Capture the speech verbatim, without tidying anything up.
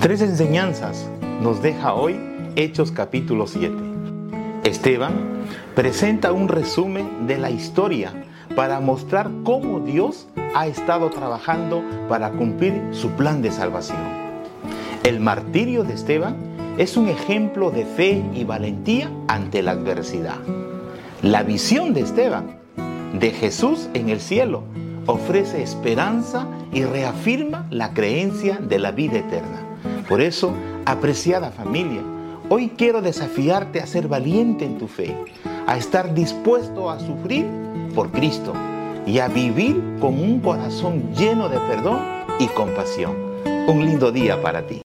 Tres enseñanzas nos deja hoy Hechos capítulo siete. Esteban presenta un resumen de la historia para mostrar cómo Dios ha estado trabajando para cumplir su plan de salvación. El martirio de Esteban es un ejemplo de fe y valentía ante la adversidad. La visión de Esteban de Jesús en el cielo ofrece esperanza y reafirma la creencia de la vida eterna. Por eso, apreciada familia, hoy quiero desafiarte a ser valiente en tu fe, a estar dispuesto a sufrir por Cristo y a vivir con un corazón lleno de perdón y compasión. Un lindo día para ti.